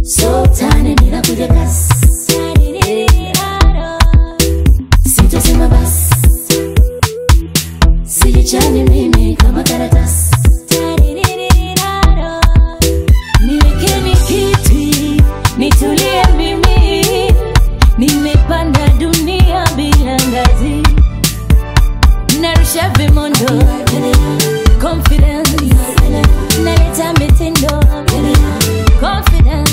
Sultani mina kuja kasi, sitosema basi, sijichani mimi kama karatasi. Niwekeni kiti, nitulie mimi, nimepanda dunia bila ngazi. Narusha vimondo, confidence, naleta mitindo, confidence.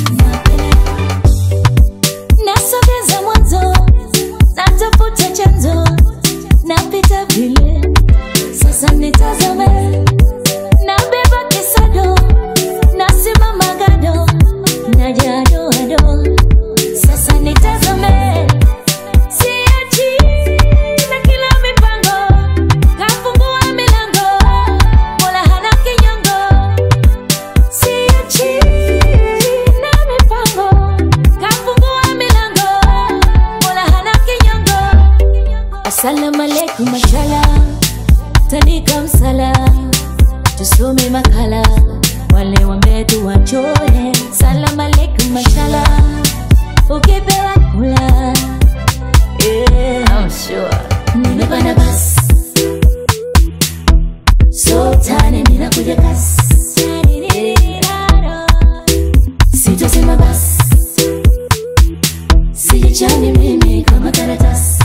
Nasogeza mwanzo, natafuta chanzo, napita vile, sasa nitazame. Nabeba kisado, nasimama gado, najado ado, sasa nitazame. Siachi na kila mipango, kafungua milango, Mola hana kinyongo. Siachi na mipango, kafungua milango, Mola hana kinyongo. Assalamu alaikum mashallah, tanika msala, tusome makala, wale wametu wachole. Salamu alaikum mashallah, ukipewa kula, I'm sure. Nimepanda basi, Sultani mina kuja kasi, sitosema basi, sijichani mimi kama karatasi.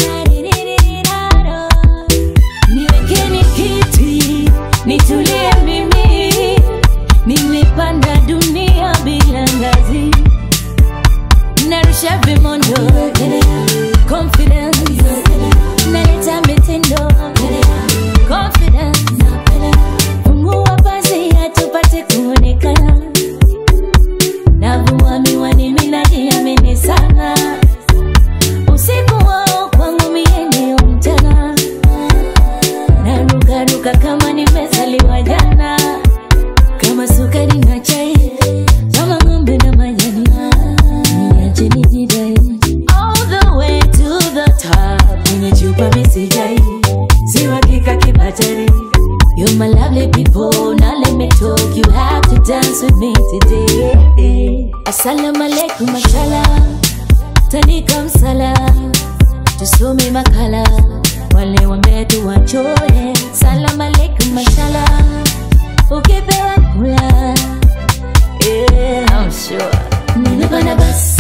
Niwekeni kiti, nitulie mimi, nimepanda dunia bila ngazi. Narusha vimondo, confidence, naleta mitindo, confidence. Fungua pazia tupate kuonekana, navua miwani minajiamini sana. Usiku wao kwangu mie ndio mchana, narukaruka kama nimezaliwa jana. Kama sukari na chai, kama ng'ombe na majani, niache nijidai. All the way to the top, nimechupa misijai, si hakika kibatari. You're my lovely people, now let me talk. You have to dance with me today. Assalamu alaikum mashallah, tanika msala, tusome makala, wale wametu wachole. Salamu alaikum mashallah, ukipewa kula, I'm sure. Nimepanda basi,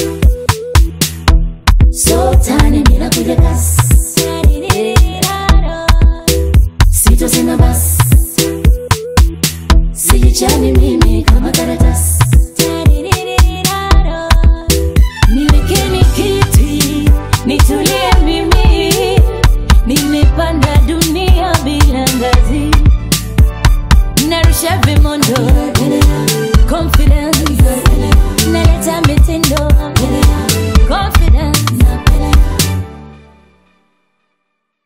Sultani mina kuja kasi, sitosema basi, sijichani mimi kama karatasi. Niwekeni kiti, nitulie mimi, nimepanda dunia bila ngazi. Narusha vimondo,